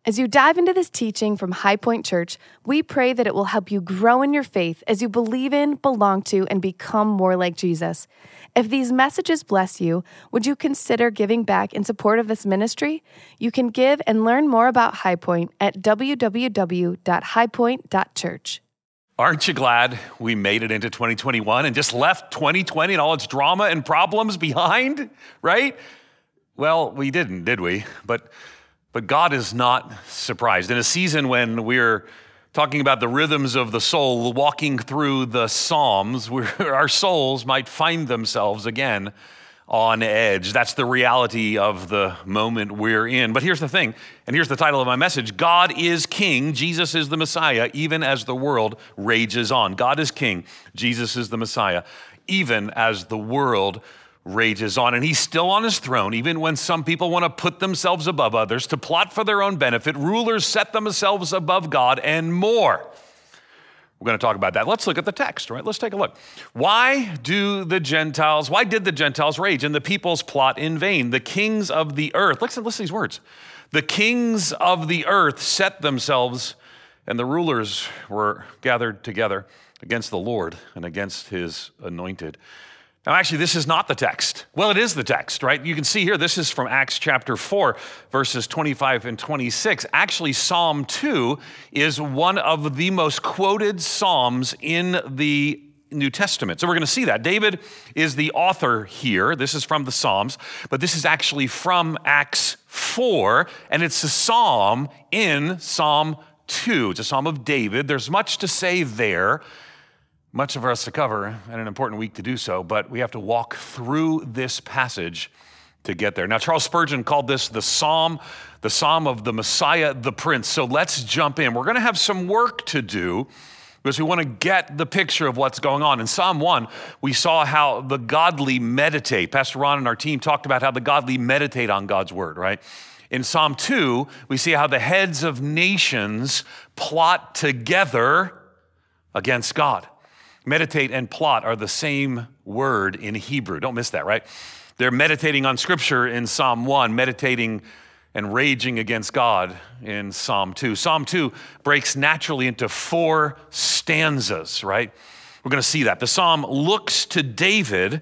As you dive into this teaching from High Point Church, we pray that it will help you grow in your faith as you believe in, belong to, and become more like Jesus. If these messages bless you, would you consider giving back in support of this ministry? You can give and learn more about High Point at www.highpoint.church. Aren't you glad we made it into 2021 and just left 2020 and all its drama and problems behind, right? Well, we didn't, did we? But God is not surprised. In a season when we're talking about the rhythms of the soul, walking through the Psalms, where our souls might find themselves again on edge. That's the reality of the moment we're in. But here's the thing, and here's the title of my message: God is King, Jesus is the Messiah, even as the world rages on. God is King, Jesus is the Messiah, even as the world rages on. And he's still on his throne, even when some people want to put themselves above others, to plot for their own benefit. Rulers set themselves above God and more. We're going to talk about that. Let's look at the text, right? Let's take a look. Why did the Gentiles rage and the peoples plot in vain? The kings of the earth, listen to these words. The kings of the earth set themselves, and the rulers were gathered together against the Lord and against his anointed. Now, actually, this is not the text. Well, it is the text, right? You can see here, this is from Acts chapter 4, verses 25 and 26. Actually, Psalm 2 is one of the most quoted Psalms in the New Testament. So we're going to see that. David is the author here. This is from the Psalms, but this is actually from Acts 4, and it's a psalm in Psalm 2. It's a psalm of David. There's much to say there. Much for us to cover, and an important week to do so, but we have to walk through this passage to get there. Now, Charles Spurgeon called this the Psalm of the Messiah, the Prince. So let's jump in. We're going to have some work to do because we want to get the picture of what's going on. In Psalm 1, we saw how the godly meditate. Pastor Ron and our team talked about how the godly meditate on God's word, right? In Psalm 2, we see how the heads of nations plot together against God. Meditate and plot are the same word in Hebrew. Don't miss that, right? They're meditating on Scripture in Psalm 1, meditating and raging against God in Psalm 2. Psalm 2 breaks naturally into 4 stanzas, right? We're going to see that. The psalm looks to David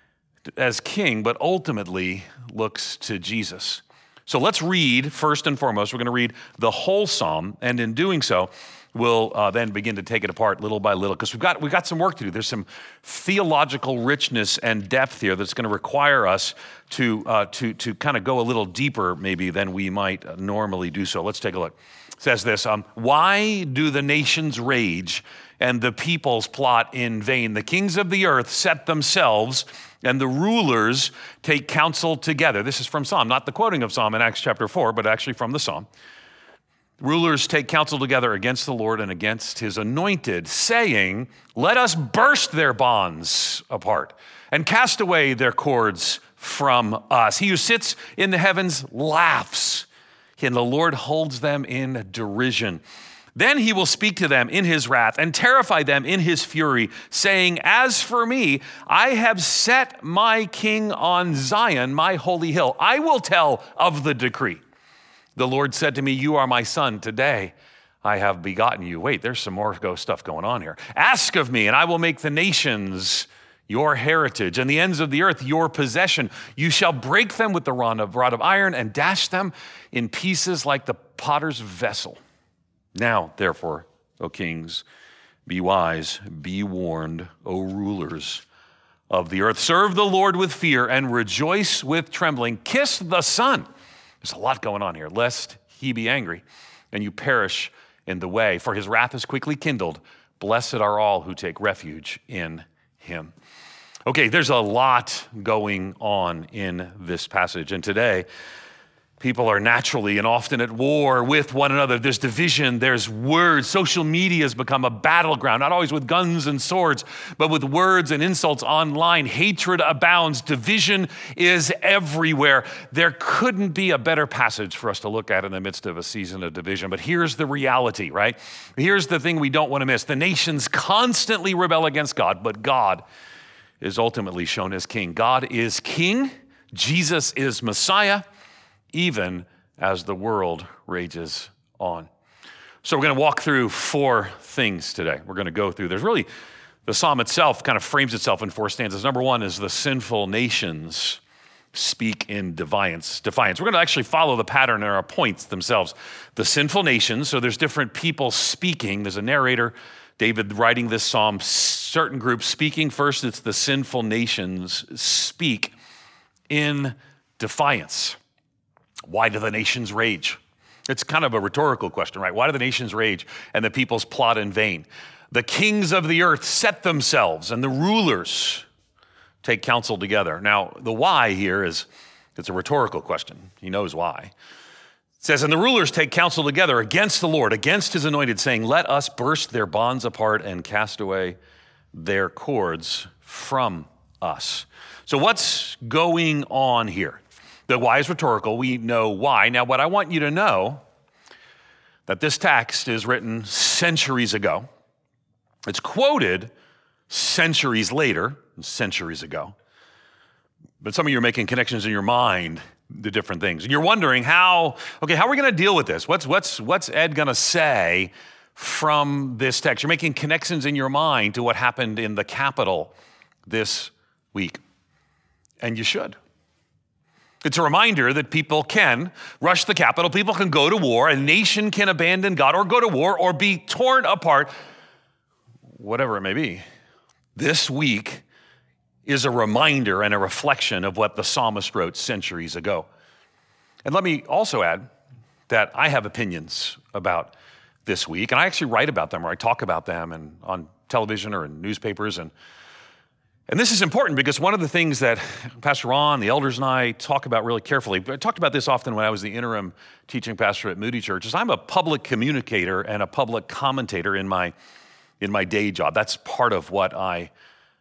as king, but ultimately looks to Jesus. So let's read, first and foremost, we're going to read the whole psalm, and in doing so, we'll then begin to take it apart little by little, because we've got some work to do. There's some theological richness and depth here that's going to require us to kind of go a little deeper maybe than we might normally do so. Let's take a look. It says this, why do the nations rage and the peoples plot in vain? The kings of the earth set themselves, and the rulers take counsel together. This is from Psalm, not the quoting of Psalm in Acts chapter 4, but actually from the Psalm. Rulers take counsel together against the Lord and against his anointed, saying, let us burst their bonds apart and cast away their cords from us. He who sits in the heavens laughs, and the Lord holds them in derision. Then he will speak to them in his wrath and terrify them in his fury, saying, as for me, I have set my king on Zion, my holy hill. I will tell of the decree. The Lord said to me, you are my son. Today I have begotten you. Wait, there's some more stuff going on here. Ask of me, and I will make the nations your heritage and the ends of the earth your possession. You shall break them with the rod of iron and dash them in pieces like the potter's vessel. Now, therefore, O kings, be wise, be warned, O rulers of the earth. Serve the Lord with fear and rejoice with trembling. Kiss the Son. There's a lot going on here, lest he be angry and you perish in the way, for his wrath is quickly kindled. Blessed are all who take refuge in him. Okay, there's a lot going on in this passage, and today, people are naturally and often at war with one another. There's division, there's words. Social media has become a battleground, not always with guns and swords, but with words and insults online. Hatred abounds. Division is everywhere. There couldn't be a better passage for us to look at in the midst of a season of division. But here's the reality, right? Here's the thing we don't want to miss. The nations constantly rebel against God, but God is ultimately shown as king. God is king. Jesus is Messiah, even as the world rages on. So we're going to walk through 4 things today. We're going to go through. The psalm itself kind of frames itself in 4 stanzas. Number 1 is the sinful nations speak in defiance. We're going to actually follow the pattern in our points themselves. The sinful nations, so there's different people speaking. There's a narrator, David writing this psalm, certain groups speaking. First, it's the sinful nations speak in defiance. Why do the nations rage? It's kind of a rhetorical question, right? Why do the nations rage and the peoples plot in vain? The kings of the earth set themselves and the rulers take counsel together. Now, the why here it's a rhetorical question. He knows why. It says, and the rulers take counsel together against the Lord, against his anointed, saying, let us burst their bonds apart and cast away their cords from us. So what's going on here? The why is rhetorical. We know why. Now, what I want you to know, that this text is written centuries ago. It's quoted centuries later, centuries ago. But some of you are making connections in your mind to different things. And you're wondering how are we going to deal with this? What's Ed going to say from this text? You're making connections in your mind to what happened in the Capitol this week. And you should. It's a reminder that people can rush the Capitol, people can go to war, a nation can abandon God or go to war or be torn apart, whatever it may be. This week is a reminder and a reflection of what the psalmist wrote centuries ago. And let me also add that I have opinions about this week, and I actually write about them or I talk about them and on television or in newspapers. And this is important because one of the things that Pastor Ron, the elders, and I talk about really carefully, I talked about this often when I was the interim teaching pastor at Moody Church, is I'm a public communicator and a public commentator in my day job. That's part of what I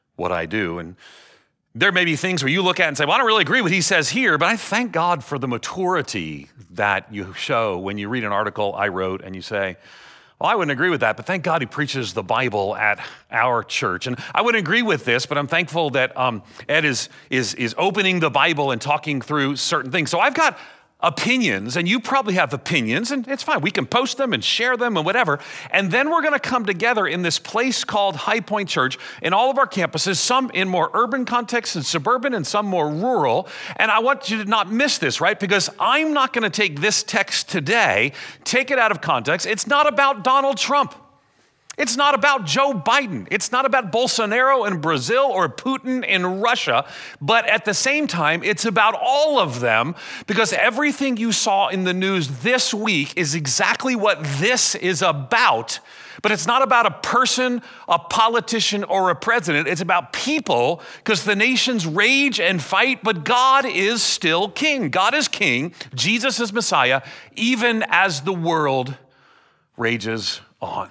do. And there may be things where you look at and say, well, I don't really agree with what he says here, but I thank God for the maturity that you show when you read an article I wrote and you say, well, I wouldn't agree with that, but thank God he preaches the Bible at our church. And I wouldn't agree with this, but I'm thankful that Ed is opening the Bible and talking through certain things. So I've got opinions, and you probably have opinions, and it's fine. We can post them and share them and whatever. And then we're going to come together in this place called High Point Church in all of our campuses, some in more urban contexts and suburban and some more rural. And I want you to not miss this, right? Because I'm not going to take this text today, take it out of context. It's not about Donald Trump. It's not about Joe Biden. It's not about Bolsonaro in Brazil or Putin in Russia. But at the same time, it's about all of them because everything you saw in the news this week is exactly what this is about. But it's not about a person, a politician, or a president. It's about people because the nations rage and fight, but God is still king. God is king. Jesus is Messiah, even as the world rages on.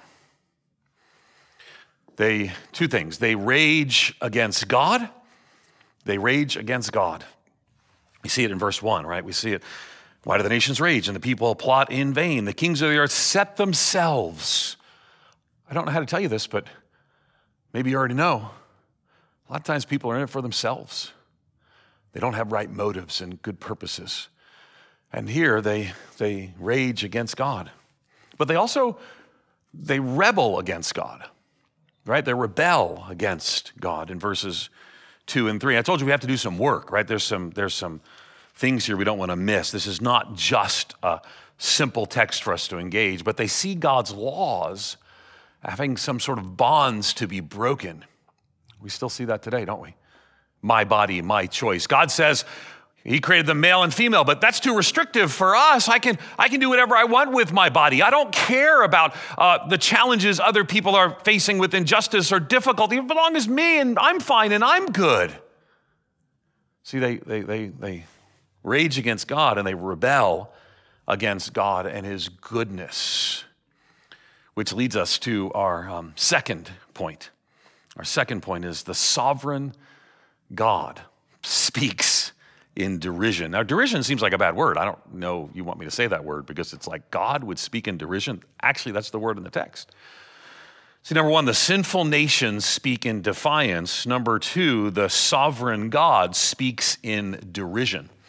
Two things. They rage against God. They rage against God. We see it in verse 1, right? We see it. Why do the nations rage and the people plot in vain? The kings of the earth set themselves. I don't know how to tell you this, but maybe you already know. A lot of times people are in it for themselves. They don't have right motives and good purposes. And here they rage against God. But they rebel against God. Right? They rebel against God in verses 2 and 3. I told you we have to do some work, right? There's some things here we don't want to miss. This is not just a simple text for us to engage, but they see God's laws having some sort of bonds to be broken. We still see that today, don't we? My body, my choice. God says he created the male and female, but that's too restrictive for us. I can do whatever I want with my body. I don't care about the challenges other people are facing with injustice or difficulty. It belongs to me, and I'm fine, and I'm good. See, they rage against God, and they rebel against God and his goodness, which leads us to our second point. Our second point is the sovereign God speaks in derision. Now, derision seems like a bad word. I don't know you want me to say that word because it's like God would speak in derision. Actually, that's the word in the text. See, number one, the sinful nations speak in defiance. Number two, the sovereign God speaks in derision.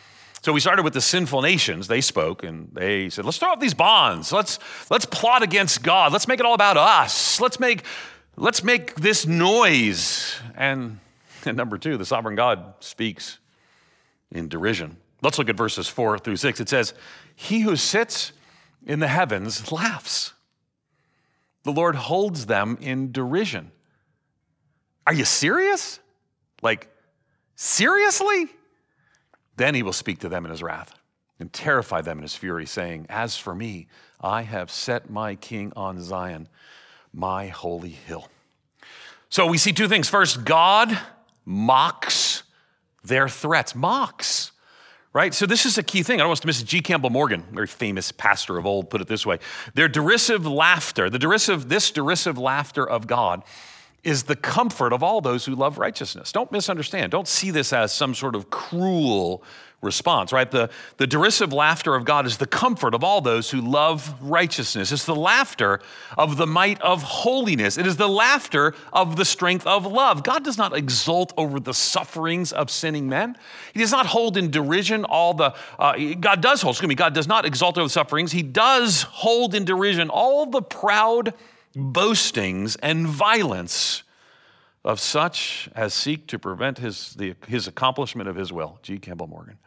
So we started with the sinful nations. They spoke and they said, let's throw out these bonds. Let's plot against God. Let's make it all about us. Let's make this noise. And number two, the sovereign God speaks in derision. Let's look at verses 4 through 6. It says, he who sits in the heavens laughs. The Lord holds them in derision. Are you serious? Like, seriously? Then he will speak to them in his wrath and terrify them in his fury, saying, as for me, I have set my king on Zion, my holy hill. So we see two things. First, God mocks their threats. Mocks, right? So this is a key thing. I don't want us to miss it. G. Campbell Morgan, very famous pastor of old, put it this way. Their derisive laughter, this derisive laughter of God is the comfort of all those who love righteousness. Don't misunderstand. Don't see this as some sort of cruel response, right? The derisive laughter of God is the comfort of all those who love righteousness. It's the laughter of the might of holiness. It is the laughter of the strength of love. God does not exult over the sufferings of sinning men. He does not hold in derision God does not exult over the sufferings. He does hold in derision all the proud boastings and violence of such as seek to prevent his accomplishment of his will. G. Campbell Morgan.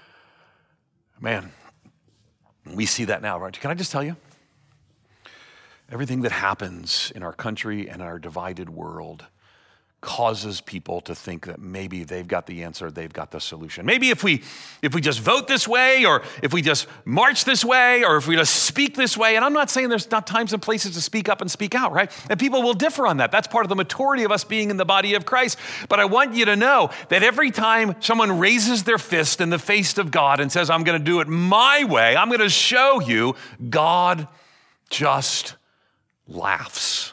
Man, we see that now, right? Can I just tell you? Everything that happens in our country and our divided world causes people to think that maybe they've got the answer, they've got the solution. Maybe if we just vote this way, or if we just march this way, or if we just speak this way, and I'm not saying there's not times and places to speak up and speak out, right? And people will differ on that. That's part of the maturity of us being in the body of Christ. But I want you to know that every time someone raises their fist in the face of God and says, I'm going to do it my way, I'm going to show you, God just laughs.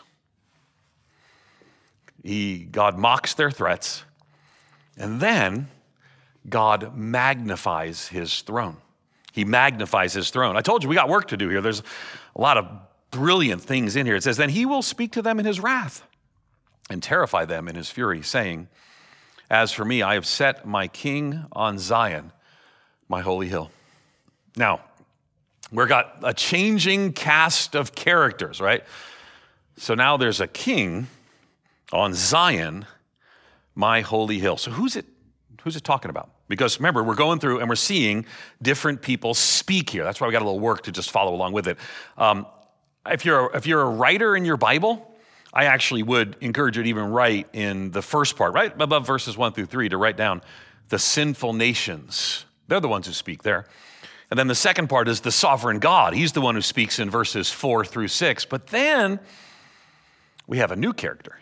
God mocks their threats, and then God magnifies his throne. He magnifies his throne. I told you we got work to do here. There's a lot of brilliant things in here. It says, then he will speak to them in his wrath and terrify them in his fury, saying, as for me, I have set my king on Zion, my holy hill. Now, we've got a changing cast of characters, right? So now there's a king on Zion, my holy hill. So who's it talking about? Because remember, we're going through and we're seeing different people speak here. That's why we got a little work to just follow along with it. If you're a writer in your Bible, I actually would encourage you to even write in the first part, right above verses 1 through 3, to write down the sinful nations. They're the ones who speak there. And then the second part is the sovereign God. He's the one who speaks in verses 4 through 6. But then we have a new character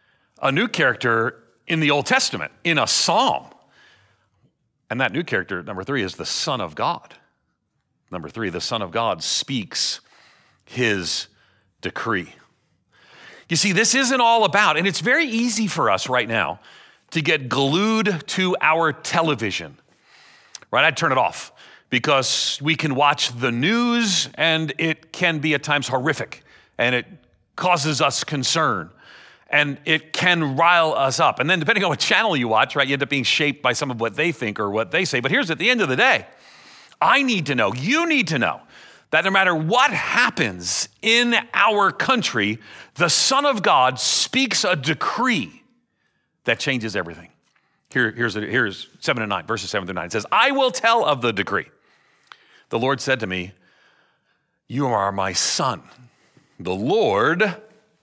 in the Old Testament, in a psalm. And that new character, number 3, is the Son of God. Number 3, the Son of God speaks his decree. You see, this isn't all about, and it's very easy for us right now to get glued to our television, right? I'd turn it off because we can watch the news and it can be at times horrific and it causes us concern. And it can rile us up. And then depending on what channel you watch, right, you end up being shaped by some of what they think or what they say. But here's at the end of the day, I need to know, you need to know, that no matter what happens in our country, the Son of God speaks a decree that changes everything. Here's 7 and 9, verses 7 through 9. It says, I will tell of the decree. The Lord said to me, you are my son. The Lord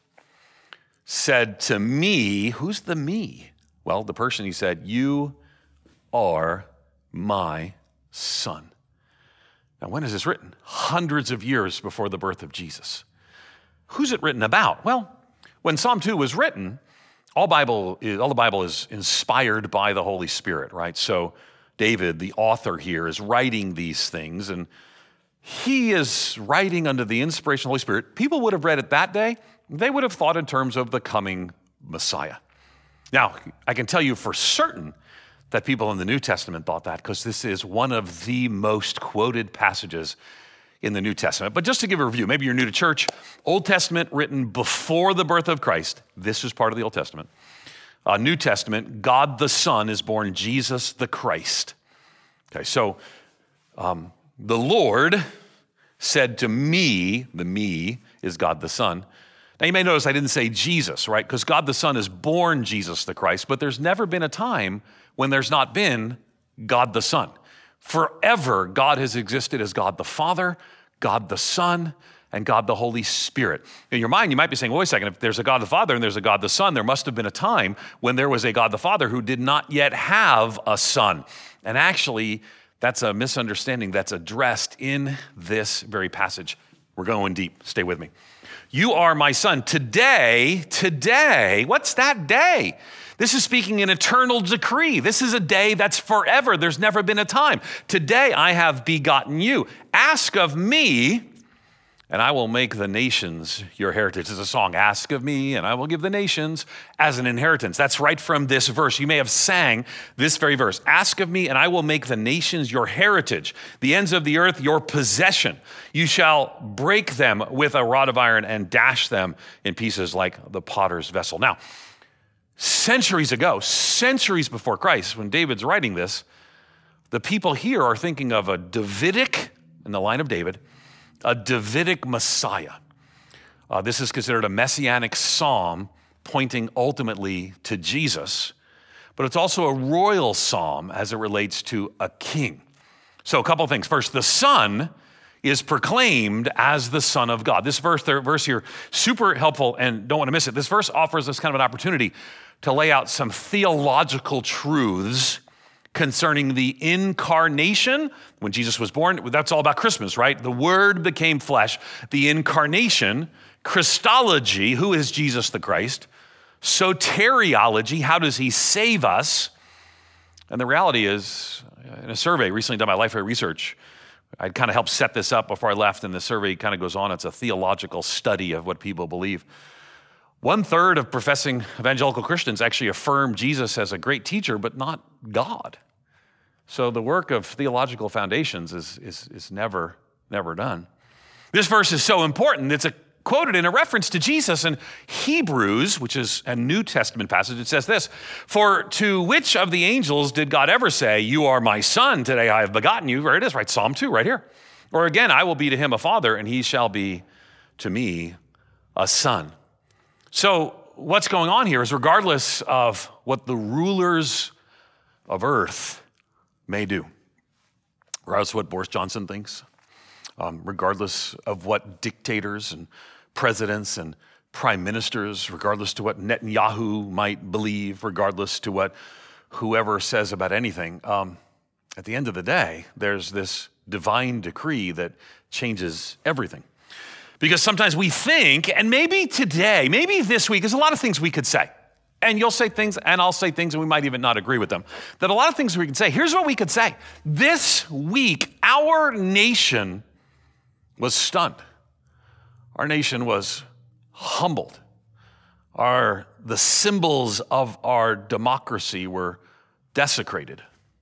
said to me, who's the me? Well, the person he said, you are my son. Now, when is this written? Hundreds of years before the birth of Jesus. Who's it written about? Well, when Psalm 2 was written, all the Bible is inspired by the Holy Spirit, right? So David, the author here, is writing these things, and he is writing under the inspiration of the Holy Spirit. People would have read it that day. They would have thought in terms of the coming Messiah. Now, I can tell you for certain that people in the New Testament thought that, because this is one of the most quoted passages in the New Testament. But just to give a review, maybe you're new to church, Old Testament written before the birth of Christ. This is part of the Old Testament. New Testament, God the Son is born Jesus the Christ. Okay, so The Lord said to me, the me is God the Son. Now you may notice I didn't say Jesus, right? Because God the Son is born Jesus the Christ, but there's never been a time when there's not been God the Son. Forever, God has existed as God the Father, God the Son, and God the Holy Spirit. In your mind, you might be saying, well, wait a second, if there's a God the Father and there's a God the Son, there must have been a time when there was a God the Father who did not yet have a Son. And actually, that's a misunderstanding that's addressed in this very passage. We're going deep. Stay with me. You are my son. Today, what's that day? This is speaking an eternal decree. This is a day that's forever. There's never been a time. Today I have begotten you. Ask of me, and I will make the nations your heritage. It's a song, ask of me, and I will give the nations as an inheritance. That's right from this verse. You may have sang this very verse. Ask of me, and I will make the nations your heritage, the ends of the earth your possession. You shall break them with a rod of iron and dash them in pieces like the potter's vessel. Now, centuries ago, centuries before Christ, when David's writing this, the people here are thinking of a Davidic, in the line of David, a Davidic Messiah. This is considered a messianic psalm pointing ultimately to Jesus, but it's also a royal psalm as it relates to a king. So a couple of things. First, the Son is proclaimed as the Son of God. This verse here, super helpful, and don't want to miss it. This verse offers us kind of an opportunity to lay out some theological truths concerning the incarnation. When Jesus was born, that's all about Christmas, right? The Word became flesh. The incarnation, Christology, who is Jesus the Christ? Soteriology, how does he save us? And the reality is, in a survey recently done by Lifeway Research, I kind of helped set this up before I left, and the survey kind of goes on. It's a theological study of what people believe. 1/3 of professing evangelical Christians actually affirm Jesus as a great teacher, but not God. So the work of theological foundations is never done. This verse is so important. It's quoted in a reference to Jesus in Hebrews, which is a New Testament passage. It says this, for to which of the angels did God ever say, you are my son, today I have begotten you? There it is, right? Psalm 2, right here. Or again, I will be to him a father, and he shall be to me a son. So what's going on here is regardless of what the rulers of earth may do, regardless of what Boris Johnson thinks, regardless of what dictators and presidents and prime ministers, regardless to what Netanyahu might believe, regardless to what whoever says about anything, at the end of the day, there's this divine decree that changes everything. Because sometimes we think, and maybe today, maybe this week, there's a lot of things we could say. And you'll say things, and I'll say things, and we might even not agree with them. That a lot of things we can say. Here's what we could say. This week, our nation was stunned. Our nation was humbled. The symbols of our democracy were desecrated.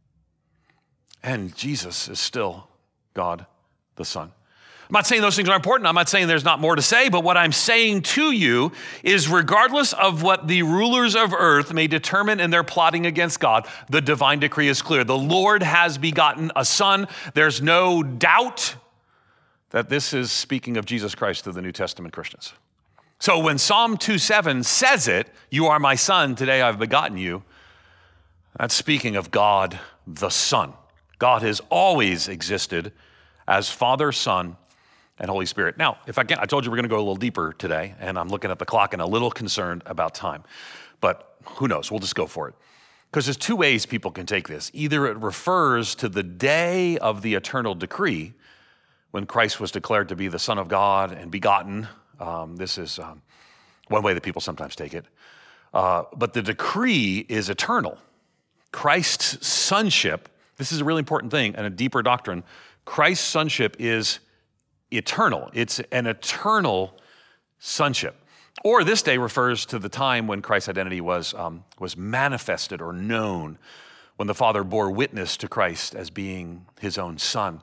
And Jesus is still God the Son. I'm not saying those things are important. I'm not saying there's not more to say, but what I'm saying to you is regardless of what the rulers of earth may determine in their plotting against God, the divine decree is clear. The Lord has begotten a son. There's no doubt that this is speaking of Jesus Christ to the New Testament Christians. So when Psalm 2:7 says it, you are my son, today I've begotten you, that's speaking of God the Son. God has always existed as Father, Son, and Holy Spirit. Now, I told you we're going to go a little deeper today, and I'm looking at the clock and a little concerned about time. But who knows? We'll just go for it. Because there's two ways people can take this. Either it refers to the day of the eternal decree, when Christ was declared to be the Son of God and begotten. This is one way that people sometimes take it. But the decree is eternal. Christ's sonship, this is a really important thing and a deeper doctrine. Christ's sonship is eternal. It's an eternal sonship. Or this day refers to the time when Christ's identity was manifested or known, when the Father bore witness to Christ as being his own Son.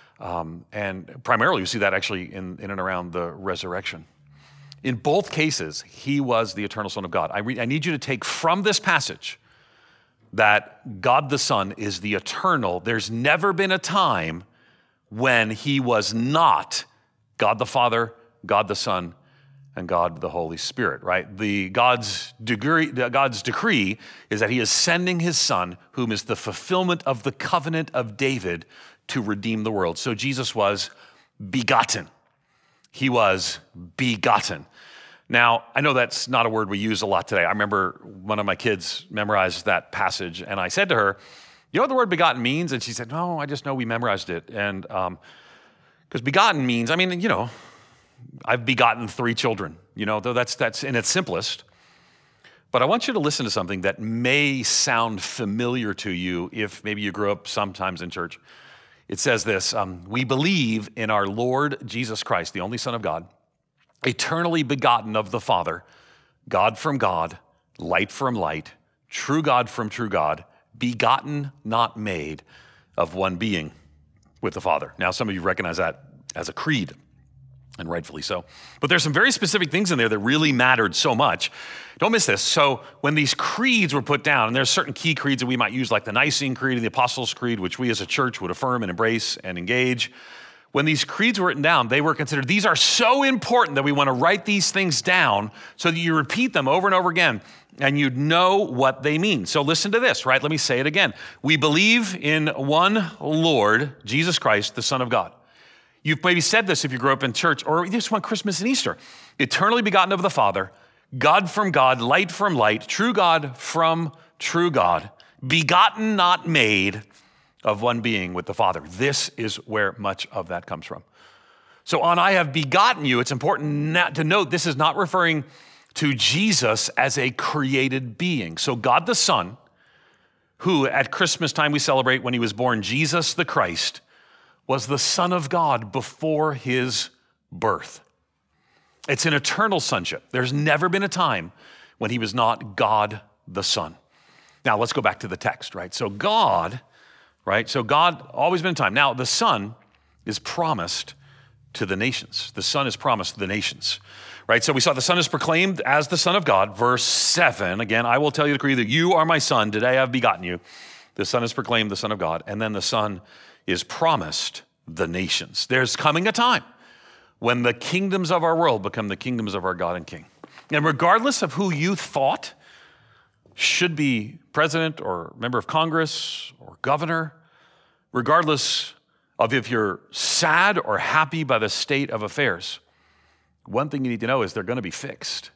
And primarily you see that actually in and around the resurrection. In both cases, he was the eternal Son of God. I need you to take from this passage that God the Son is the eternal. There's never been a time when he was not God the Father, God the Son, and God the Holy Spirit, right? God's decree is that he is sending his son, whom is the fulfillment of the covenant of David, to redeem the world. So Jesus was begotten. He was begotten. Now, I know that's not a word we use a lot today. I remember one of my kids memorized that passage, and I said to her, you know what the word begotten means? And she said, no, I just know we memorized it. And because begotten means, I've begotten 3 children, though that's in its simplest. But I want you to listen to something that may sound familiar to you if maybe you grew up sometimes in church. It says this, we believe in our Lord Jesus Christ, the only Son of God, eternally begotten of the Father, God from God, light from light, true God from true God, begotten, not made, of one being with the Father. Now, some of you recognize that as a creed, and rightfully so. But there's some very specific things in there that really mattered so much. Don't miss this. So when these creeds were put down, and there's certain key creeds that we might use, like the Nicene Creed and the Apostles' Creed, which we as a church would affirm and embrace and engage. When these creeds were written down, they were considered, these are so important that we want to write these things down so that you repeat them over and over again and you know what they mean. So listen to this, right? Let me say it again. We believe in one Lord, Jesus Christ, the Son of God. You've maybe said this if you grew up in church, or just on Christmas and Easter. Eternally begotten of the Father, God from God, light from light, true God from true God, begotten, not made, of one being with the Father. This is where much of that comes from. So on I have begotten you, it's important to note this is not referring to Jesus as a created being. So God the Son, who at Christmas time we celebrate when he was born, Jesus the Christ, was the Son of God before his birth. It's an eternal sonship. There's never been a time when he was not God the Son. Now let's go back to the text, right? So God always been a time. Now the Son is promised to the nations. The Son is promised to the nations, right? So we saw the Son is proclaimed as the Son of God. Verse 7, again, I will tell you the decree that you are my Son. Today I've begotten you. The Son is proclaimed the Son of God. And then the Son is promised the nations. There's coming a time when the kingdoms of our world become the kingdoms of our God and King. And regardless of who you thought should be president or member of Congress or governor, regardless of if you're sad or happy by the state of affairs, one thing you need to know is they're going to be fixed.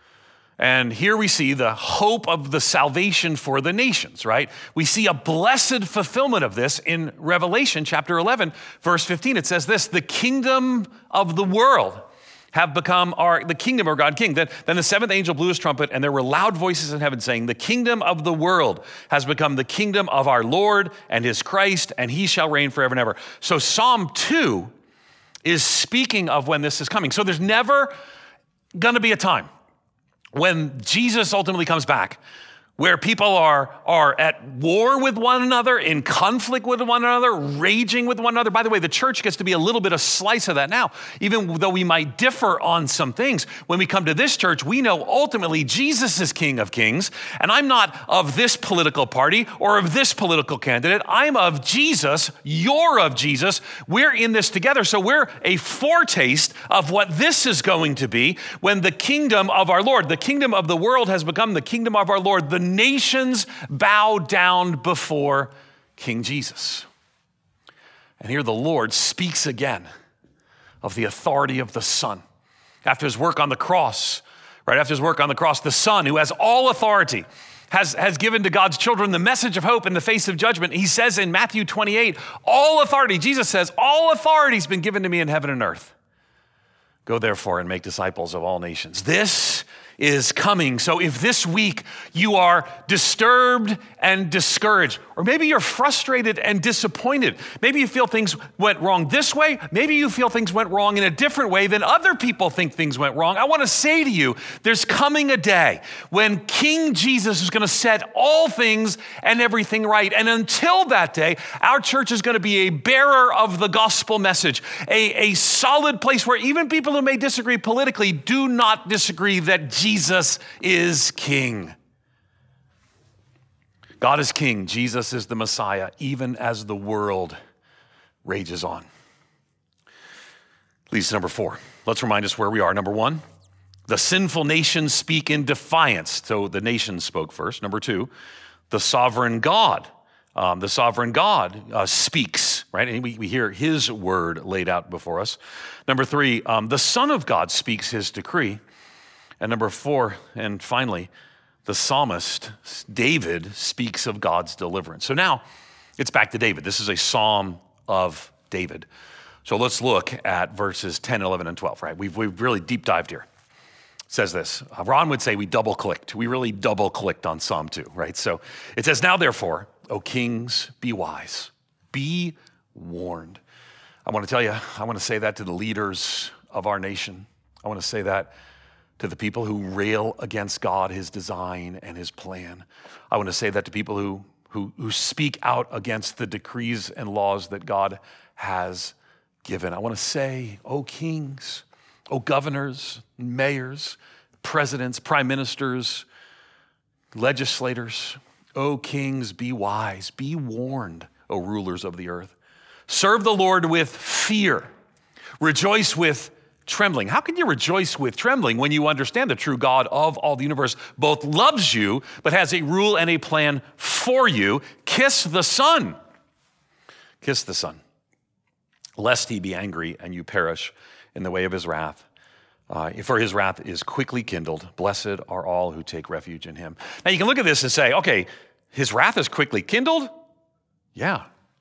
And here we see the hope of the salvation for the nations, right? We see a blessed fulfillment of this in Revelation chapter 11, verse 15. It says this, the kingdom of the world have become the kingdom of God King. Then the seventh angel blew his trumpet, and there were loud voices in heaven saying, the kingdom of the world has become the kingdom of our Lord and his Christ, and he shall reign forever and ever. So Psalm 2 is speaking of when this is coming. So there's never going to be a time when Jesus ultimately comes back, where people are at war with one another, in conflict with one another, raging with one another. By the way, the church gets to be a little bit of slice of that now, even though we might differ on some things. When we come to this church, we know ultimately Jesus is King of Kings, and I'm not of this political party or of this political candidate. I'm of Jesus. You're of Jesus. We're in this together. So we're a foretaste of what this is going to be when the kingdom of our Lord, the kingdom of the world has become the kingdom of our Lord. The nations bow down before King Jesus. And here the Lord speaks again of the authority of the Son. After his work on the cross, right after his work on the cross, the Son, who has all authority, has given to God's children the message of hope in the face of judgment. He says in Matthew 28, all authority, Jesus says, all authority has been given to me in heaven and earth. Go therefore and make disciples of all nations. This is coming. So if this week you are disturbed and discouraged, or maybe you're frustrated and disappointed, maybe you feel things went wrong this way, maybe you feel things went wrong in a different way than other people think things went wrong, I want to say to you, there's coming a day when King Jesus is going to set all things and everything right. And until that day, our church is going to be a bearer of the gospel message, a solid place where even people who may disagree politically do not disagree that Jesus is King. God is King. Jesus is the Messiah, even as the world rages on. Leads to number 4. Let's remind us where we are. Number 1, the sinful nations speak in defiance. So the nations spoke first. Number 2, the sovereign God. Speaks, right? And we hear his word laid out before us. Number 3, the Son of God speaks his decree. And number 4, and finally, the psalmist, David, speaks of God's deliverance. So now it's back to David. This is a psalm of David. So let's look at verses 10, 11, and 12, right? We've really deep dived here. It says this. Ron would say we double-clicked. We really double-clicked on Psalm 2, right? So it says, now therefore, O kings, be wise. Be warned. I want to say that to the leaders of our nation. I want to say that to the people who rail against God, his design, and his plan. I want to say that to people who speak out against the decrees and laws that God has given. I want to say, O kings, O governors, mayors, presidents, prime ministers, legislators, O kings, be wise, be warned, O rulers of the earth. Serve the Lord with fear. Rejoice with trembling. How can you rejoice with trembling when you understand the true God of all the universe both loves you, but has a rule and a plan for you? Kiss the Son. Kiss the Son, lest he be angry and you perish in the way of his wrath. For his wrath is quickly kindled. Blessed are all who take refuge in him. Now you can look at this and say, okay, his wrath is quickly kindled? Yeah.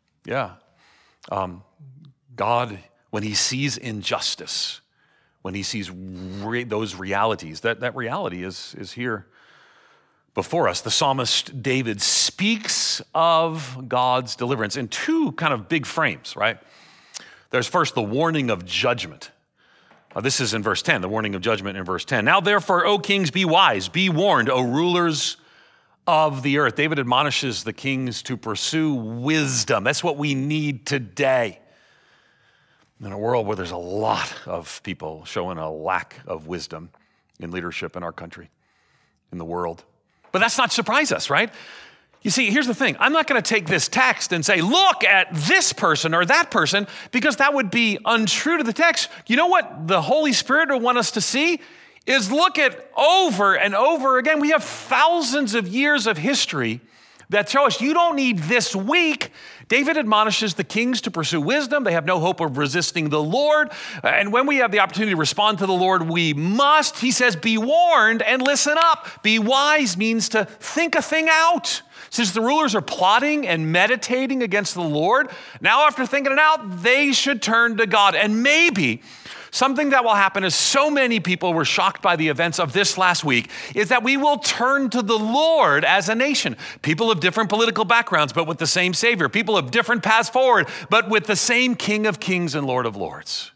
God, when he sees injustice, when he sees those realities, that reality is here before us. The psalmist David speaks of God's deliverance in 2 kind of big frames, right? There's first the warning of judgment. This is in verse 10, the warning of judgment in verse 10. Now therefore, O kings, be wise, be warned, O rulers of the earth. David admonishes the kings to pursue wisdom. That's what we need today. In a world where there's a lot of people showing a lack of wisdom in leadership in our country, in the world. But that's not surprise us, right? You see, here's the thing. I'm not going to take this text and say, look at this person or that person, because that would be untrue to the text. You know what the Holy Spirit would want us to see is look at over and over again. We have thousands of years of history that show us you don't need this week. David admonishes the kings to pursue wisdom. They have no hope of resisting the Lord. And when we have the opportunity to respond to the Lord, we must. He says, be warned and listen up. Be wise means to think a thing out. Since the rulers are plotting and meditating against the Lord, now after thinking it out, they should turn to God. And maybe something that will happen as so many people were shocked by the events of this last week is that we will turn to the Lord as a nation. People of different political backgrounds, but with the same Savior. People of different paths forward, but with the same King of Kings and Lord of Lords.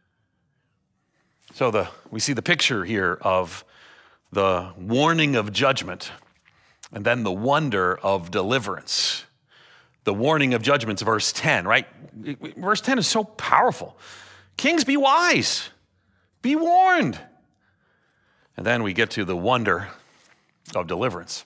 So we see the picture here of the warning of judgment and then the wonder of deliverance. The warning of judgment's verse 10, right? Verse 10 is so powerful. Kings, be wise, be warned. And then we get to the wonder of deliverance.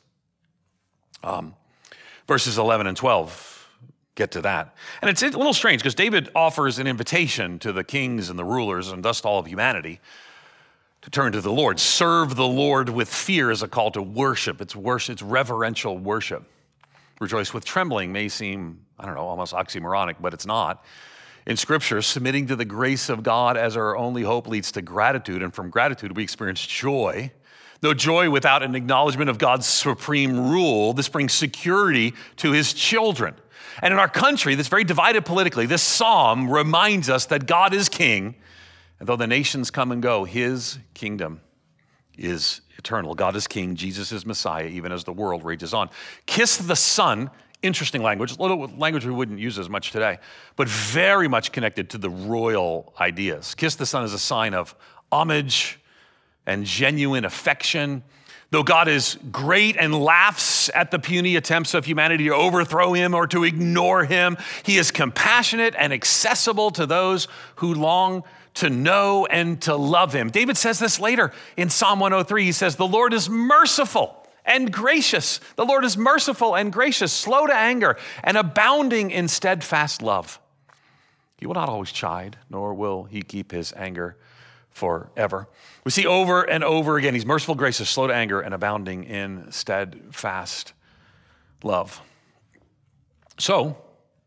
Verses 11 and 12 get to that. And it's a little strange because David offers an invitation to the kings and the rulers and thus to all of humanity to turn to the Lord. Serve the Lord with fear is a call to worship. It's reverential worship. Rejoice with trembling may seem, almost oxymoronic, but it's not. In Scripture, submitting to the grace of God as our only hope leads to gratitude, and from gratitude we experience joy. No joy without an acknowledgement of God's supreme rule. This brings security to his children. And in our country that's very divided politically, this psalm reminds us that God is king, and though the nations come and go, his kingdom is eternal. God is king, Jesus is Messiah, even as the world rages on. Kiss the Son. Interesting language, a little language we wouldn't use as much today, but very much connected to the royal ideas. Kiss the Son is a sign of homage and genuine affection. Though God is great and laughs at the puny attempts of humanity to overthrow him or to ignore him, he is compassionate and accessible to those who long to know and to love him. David says this later in Psalm 103. He says, the Lord is merciful and gracious. The Lord is merciful and gracious, slow to anger, and abounding in steadfast love. He will not always chide, nor will he keep his anger forever. We see over and over again, he's merciful, gracious, slow to anger, and abounding in steadfast love. So,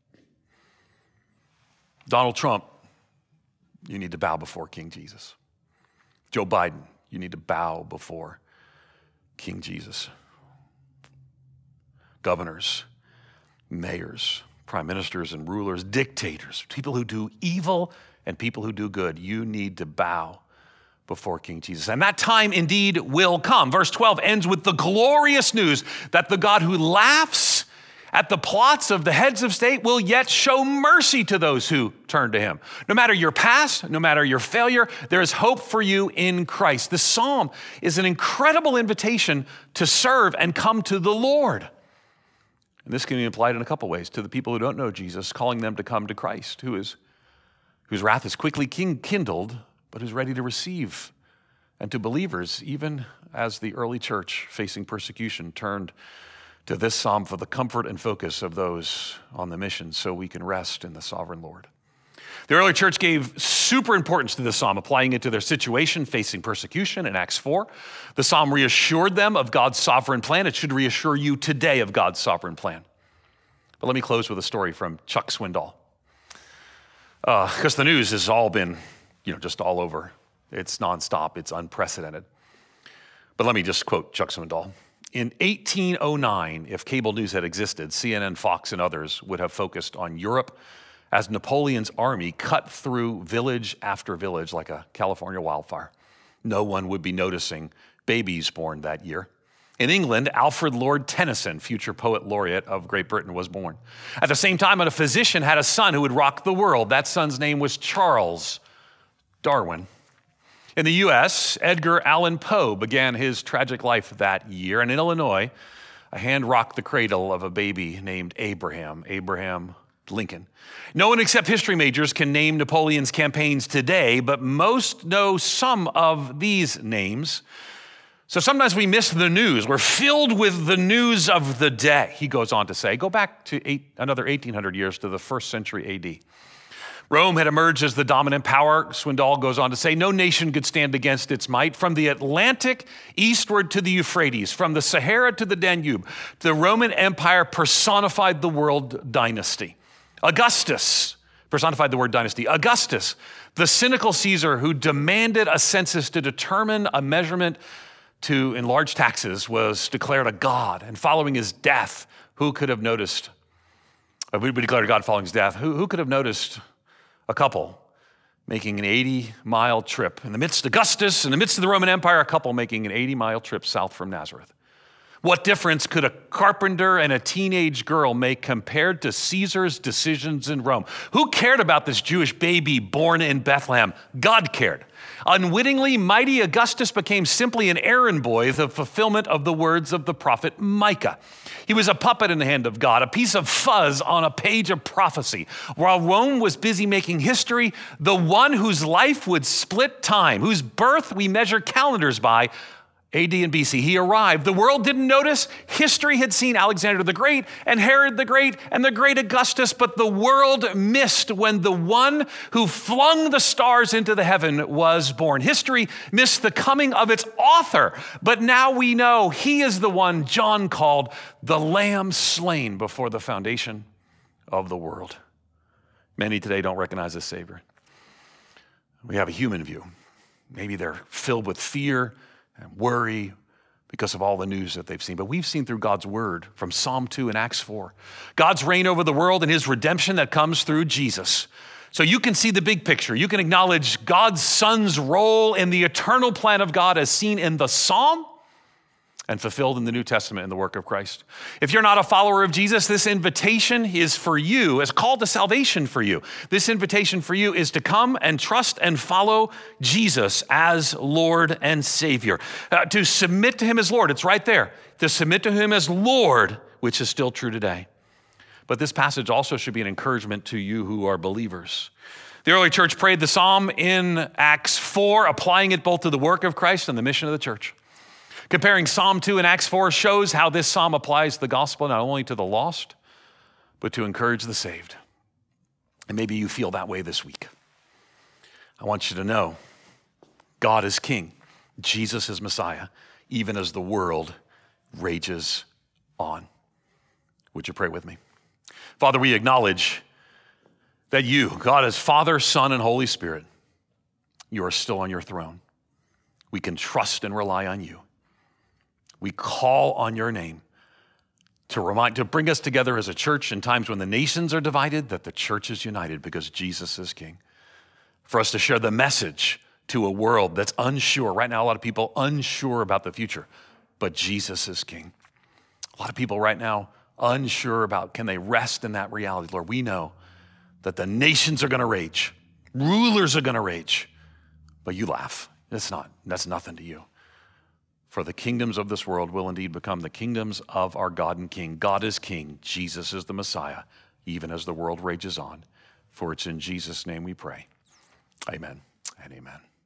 Donald Trump, you need to bow before King Jesus. Joe Biden, you need to bow before King Jesus. Governors, mayors, prime ministers and rulers, dictators, people who do evil and people who do good, you need to bow before King Jesus. And that time indeed will come. Verse 12 ends with the glorious news that the God who laughs at the plots of the heads of state will yet show mercy to those who turn to him. No matter your past, no matter your failure, there is hope for you in Christ. This psalm is an incredible invitation to serve and come to the Lord. And this can be applied in a couple ways to the people who don't know Jesus, calling them to come to Christ, whose wrath is quickly kindled, but who's ready to receive. And to believers, even as the early church facing persecution turned to this psalm for the comfort and focus of those on the mission so we can rest in the sovereign Lord. The early church gave super importance to this psalm, applying it to their situation facing persecution in Acts 4. The psalm reassured them of God's sovereign plan. It should reassure you today of God's sovereign plan. But let me close with a story from Chuck Swindoll. Because the news has all been, just all over. It's nonstop. It's unprecedented. But let me just quote Chuck Swindoll. In 1809, if cable news had existed, CNN, Fox, and others would have focused on Europe as Napoleon's army cut through village after village like a California wildfire. No one would be noticing babies born that year. In England, Alfred Lord Tennyson, future poet laureate of Great Britain, was born. At the same time, a physician had a son who would rock the world. That son's name was Charles Darwin. In the U.S., Edgar Allan Poe began his tragic life that year. And in Illinois, a hand rocked the cradle of a baby named Abraham Lincoln. No one except history majors can name Napoleon's campaigns today, but most know some of these names. So sometimes we miss the news. We're filled with the news of the day, he goes on to say. Go back to another 1,800 years to the 1st century A.D. Rome had emerged as the dominant power. Swindoll goes on to say, no nation could stand against its might. From the Atlantic eastward to the Euphrates, from the Sahara to the Danube, the Roman Empire personified the world dynasty. Augustus personified the word dynasty. Augustus, the cynical Caesar who demanded a census to determine a measurement to enlarge taxes, was declared a god. And following his death, who could have noticed? We declared a god following his death. Who could have noticed a couple making an 80-mile trip? In the midst of Augustus, in the midst of the Roman Empire, a couple making an 80-mile trip south from Nazareth. What difference could a carpenter and a teenage girl make compared to Caesar's decisions in Rome? Who cared about this Jewish baby born in Bethlehem? God cared. Unwittingly, mighty Augustus became simply an errand boy, the fulfillment of the words of the prophet Micah. He was a puppet in the hand of God, a piece of fuzz on a page of prophecy. While Rome was busy making history, the one whose life would split time, whose birth we measure calendars by, AD and BC, he arrived. The world didn't notice. History had seen Alexander the Great and Herod the Great and the great Augustus, but the world missed when the one who flung the stars into the heaven was born. History missed the coming of its author, but now we know he is the one John called the Lamb slain before the foundation of the world. Many today don't recognize this Savior. We have a human view. Maybe they're filled with fear and worry because of all the news that they've seen. But we've seen through God's word from Psalm 2 and Acts 4, God's reign over the world and his redemption that comes through Jesus. So you can see the big picture. You can acknowledge God's Son's role in the eternal plan of God as seen in the Psalm and fulfilled in the New Testament in the work of Christ. If you're not a follower of Jesus, this invitation is for you, as called to salvation for you. This invitation for you is to come and trust and follow Jesus as Lord and Savior. To submit to him as Lord, it's right there. To submit to him as Lord, which is still true today. But this passage also should be an encouragement to you who are believers. The early church prayed the psalm in Acts 4, applying it both to the work of Christ and the mission of the church. Comparing Psalm 2 and Acts 4 shows how this psalm applies the gospel not only to the lost, but to encourage the saved. And maybe you feel that way this week. I want you to know God is King. Jesus is Messiah, even as the world rages on. Would you pray with me? Father, we acknowledge that you, God as Father, Son, and Holy Spirit, you are still on your throne. We can trust and rely on you. We call on your name to bring us together as a church in times when the nations are divided, that the church is united because Jesus is King. For us to share the message to a world that's unsure. Right now, a lot of people unsure about the future, but Jesus is King. A lot of people right now unsure about, can they rest in that reality? Lord, we know that the nations are going to rage. Rulers are going to rage, but you laugh. That's nothing to you. For the kingdoms of this world will indeed become the kingdoms of our God and King. God is King. Jesus is the Messiah, even as the world rages on. For it's in Jesus' name we pray. Amen and amen.